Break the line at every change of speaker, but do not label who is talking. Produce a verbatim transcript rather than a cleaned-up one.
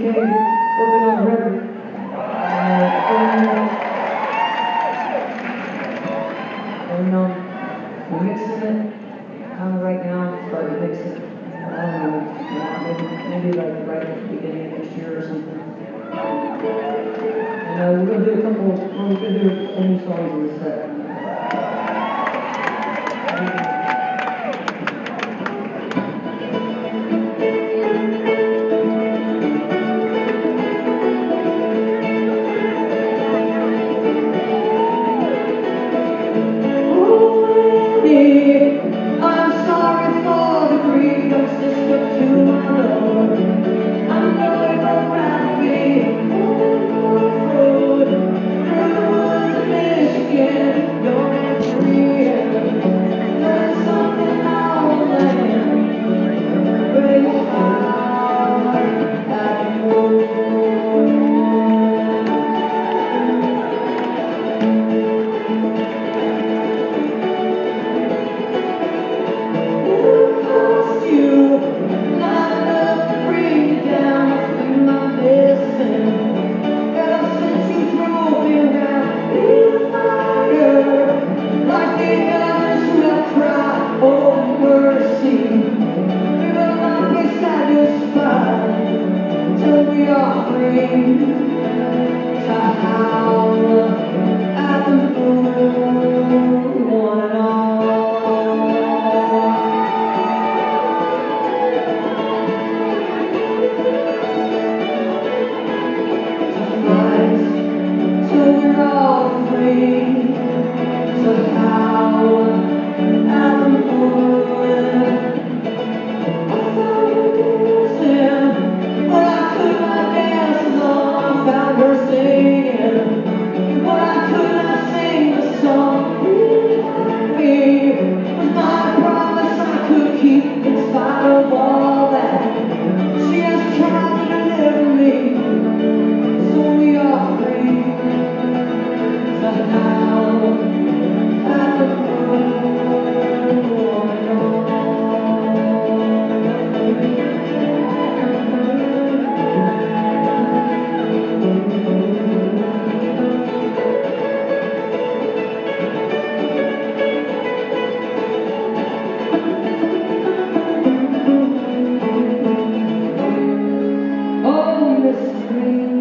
working on a record. Uh, and um, we're mixing it kind of right now, starting to mix it. I don't know, maybe, maybe like right at the beginning of next year or something. And uh, we're going to do a couple, well, we're going to do a couple new songs in the set. I'm sorry for the grief of sister to my Lord. I know it won't rather be moving forward through the woods of Michigan, young and free, and there's something on the land where you hide at the moon. It'll cost you not enough to bring you down with me, my medicine. Ever since you drove me around in the fire, like the elders will cry, oh mercy. We will not be satisfied till we are free to howl at the moon, one and all. To fight till we're all free to howl at the moon. I found her dancing, but I could not dance alone. I found her singing, but I could not sing the song. Happy was my promise I could keep in spite of all that. She has tried to deliver me, so we are free to howl at the moon, one and all. Oh, mystery.